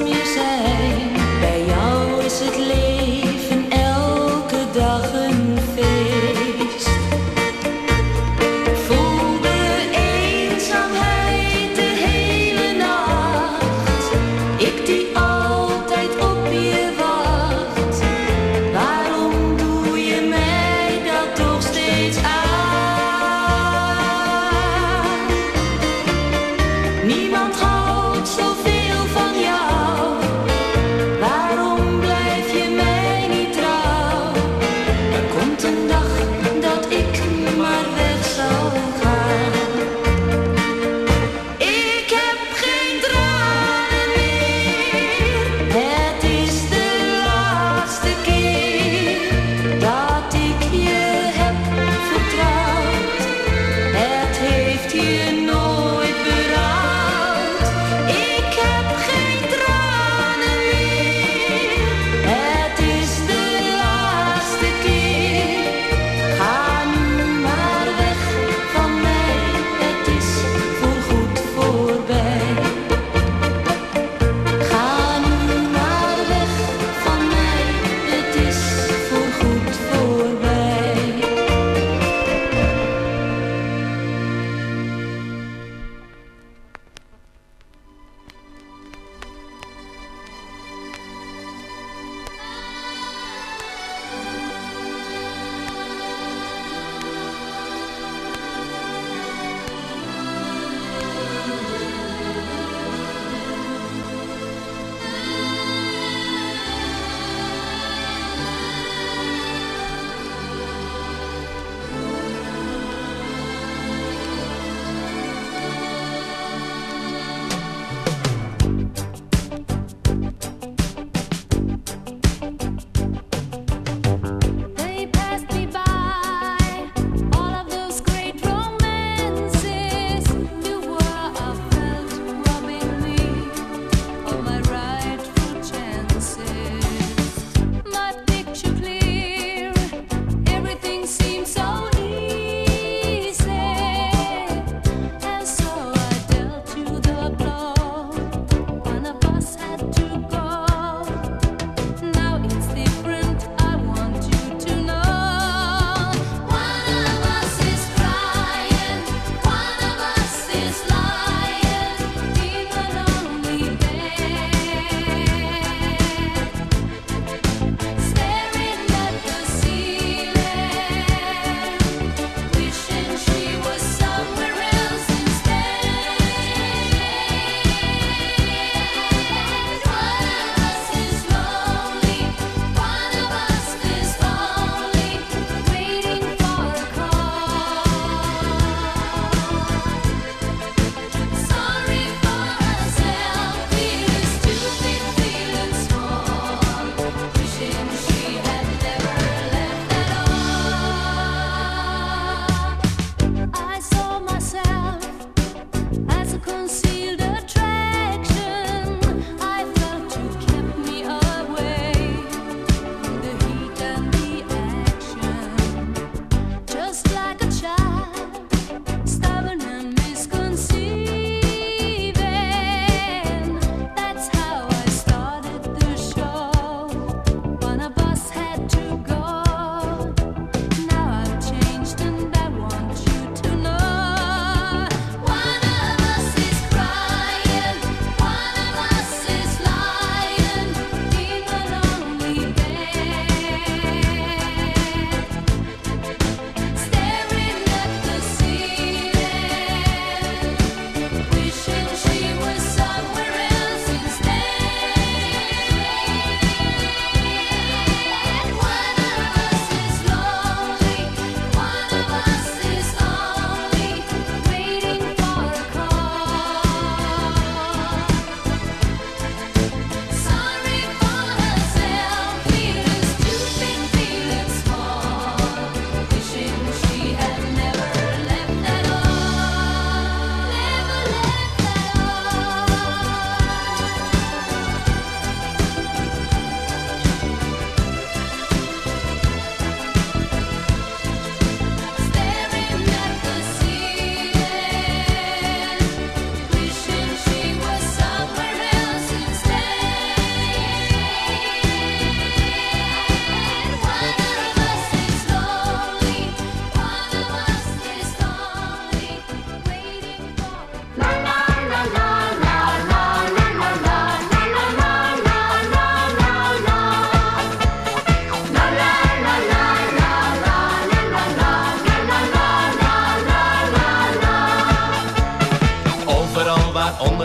om je zijn. Bij jou is het leven elke dag een feest. Voel de eenzaamheid de hele nacht. Ik die altijd op je wacht. Waarom doe je mij dat toch steeds aan? Niemand houdt zoveel van jou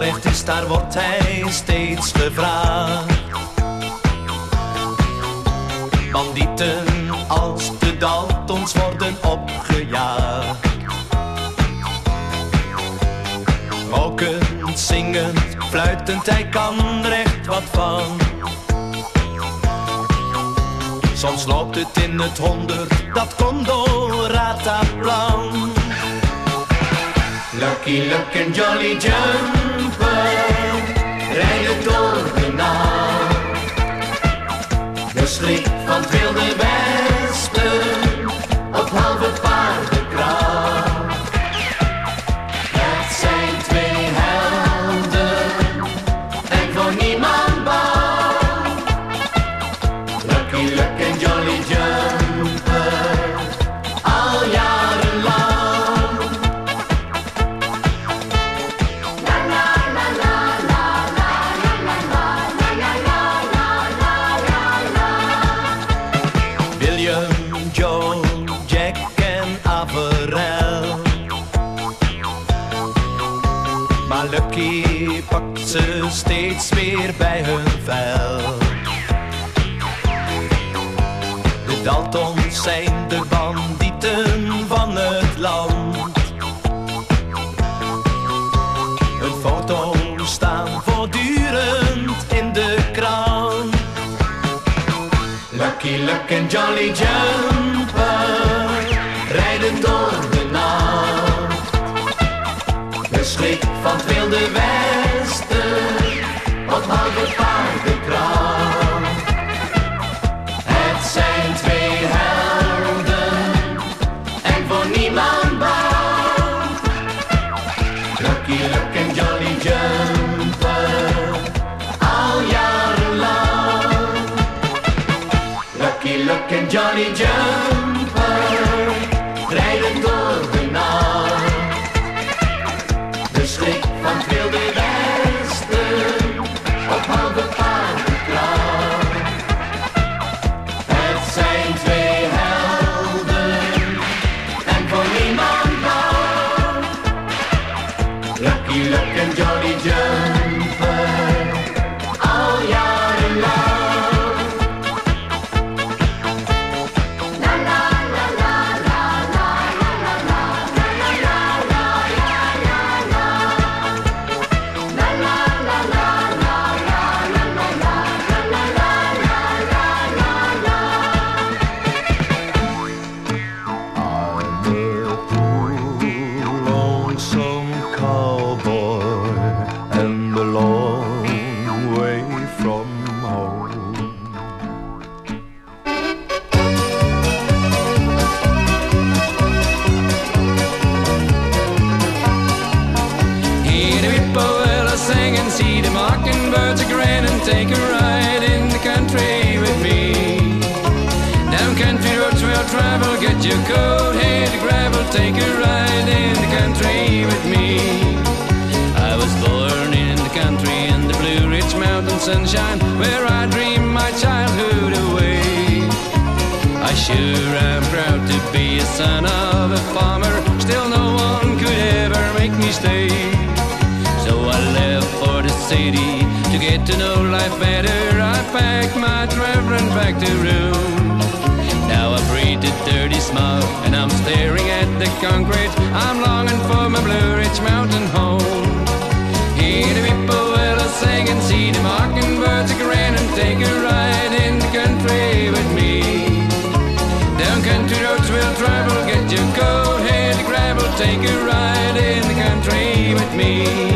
slecht is, daar wordt hij steeds gevraagd. Bandieten als de Daltons worden opgejaagd. Rokend, zingend, fluitend, hij kan er echt wat van. Soms loopt het in het 100, dat komt door rataplan. Lucky Luke en Jolly Jumper rijden door de nacht. De schrik van het wilde westen op halve paardenkracht. Het zijn twee helden en voor niemand bang. Lucky Luke en Jolly Jumper, al jarenlang. Maar Lucky pakt ze steeds weer bij hun vel. De Daltons zijn de bandieten van het land. Hun foto's staan voortdurend in de krant. Lucky Luke en Jolly Jumper rijden door de nacht. De schrik van het wilde westen op halve paardenkracht. Het zijn twee helden en voor niemand bang. Lucky Luke en Jolly Jumper, al jarenlang. Lucky Luke en Jolly Jumper rijden door de nacht. De schrik van het wilde westen op halve paardenkracht. Het zijn twee helden en voor niemand bang. Lucky Luke en Jolly Jumper, al jarenlang. Take a ride in the country with me. Down country roads we'll travel, get your coat, hay to gravel. Take a ride in the country with me. I was born in the country in the Blue Ridge Mountain sunshine, where I dreamed my childhood away. I sure am proud to be a son of a farmer, still no one could ever make me stay. So I left for the city to get to know life better. I packed my traveling back to room. Now I breathe the dirty smoke and I'm staring at the concrete. I'm longing for my Blue Ridge Mountain home. Hear the whippoorwills sing and see the mockingbirds grin, and take a ride in the country with me. Down country roads we'll travel, get your coat, hay to gravel. Take a ride in the country with me.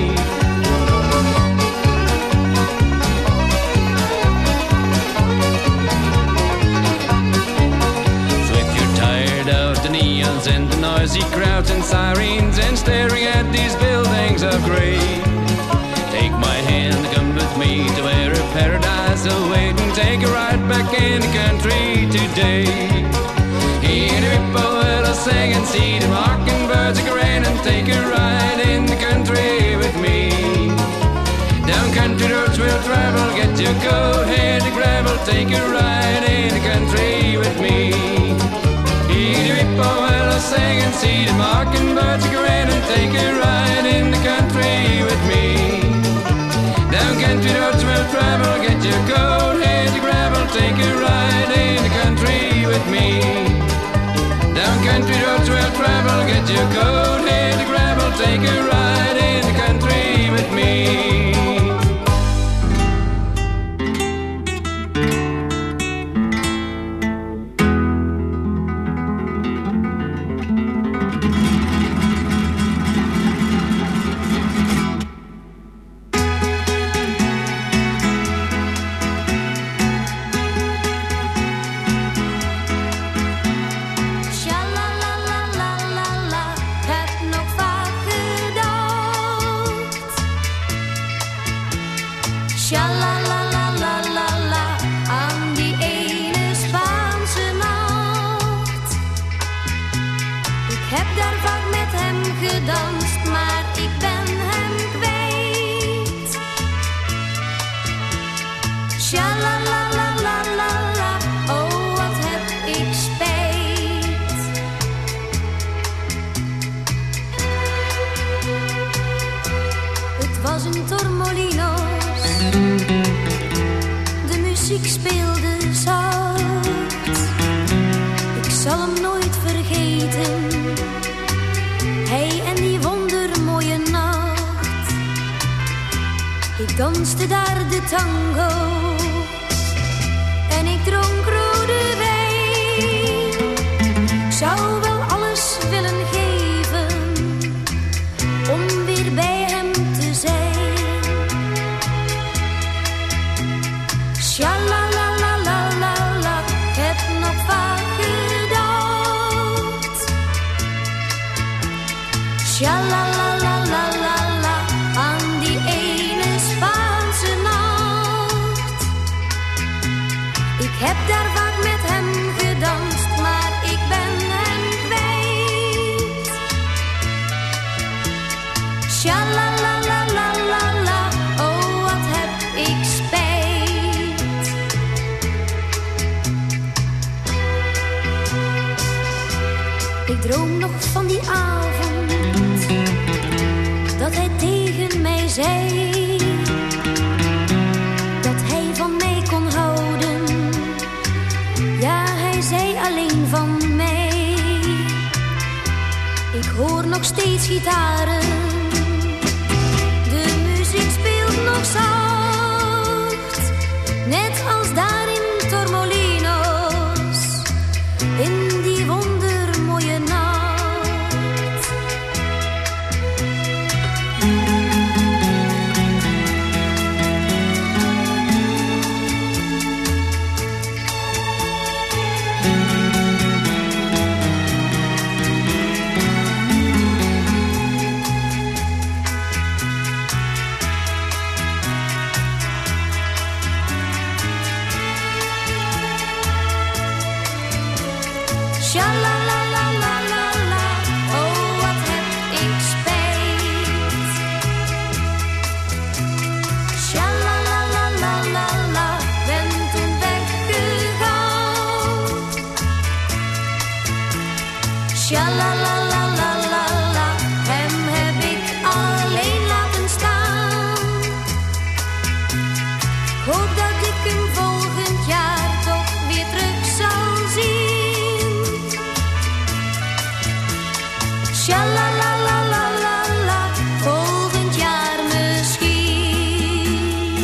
And the noisy crowds and sirens, and staring at these buildings of grey. Take my hand, come with me to where a paradise awaits, and take a ride back in the country today. Hear the whippoorwills sing and see the mockingbirds grin, and take a ride in the country with me. Down country roads we'll travel, get your coat, hay to gravel. Take a ride in the country with me. Hear the whippoorwills sing and see the mockingbirds grin, and take a ride in the country with me. travel, get your coat, head to gravel, take a ride in the country with me. Down country roads we'll travel, get your coat, head to gravel, take a ride in the country with me. Ik danste daar de tango en ik dronk rode wijn. Ik zou wel alles willen geven om weer bij hem te zijn. Sjalalalalala, ik heb nog vaak gedacht. Sjalalalalala. Ik heb daar vaak met hem gedanst, maar ik ben hem kwijt. Sjalalalalala, oh wat heb ik spijt. Ik droom nog van die avond dat hij tegen mij zei dat hij van mij kon houden. Ja, hij zei alleen van mij. Ik hoor nog steeds gitaren. De muziek speelt nog zacht. Net als daar in Torremolinos. In die wondermooie nacht. Sjalalalalala, oh wat heb ik spijt. Sjalalalalala, ben toen weggegaan. Sjalalalalala, hem heb ik alleen laten staan. Ik hoop dat ik hem volgend jaar toch weer terug zal zien. Sjalalalalala, volgend jaar misschien.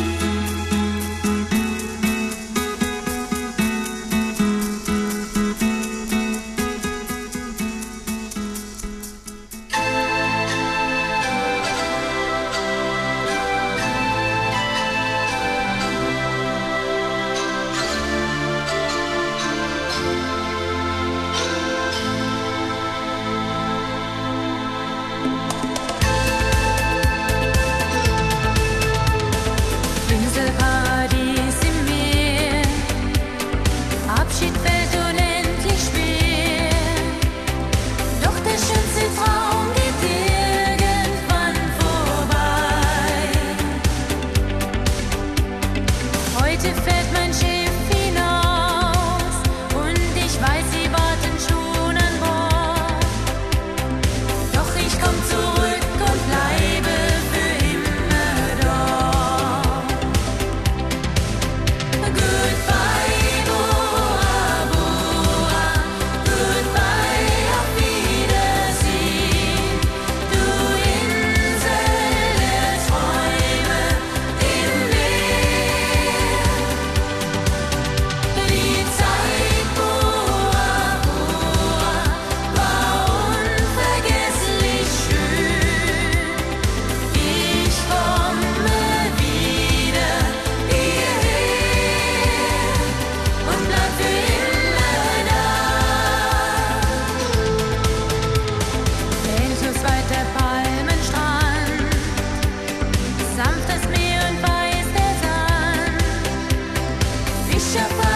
Shabbat.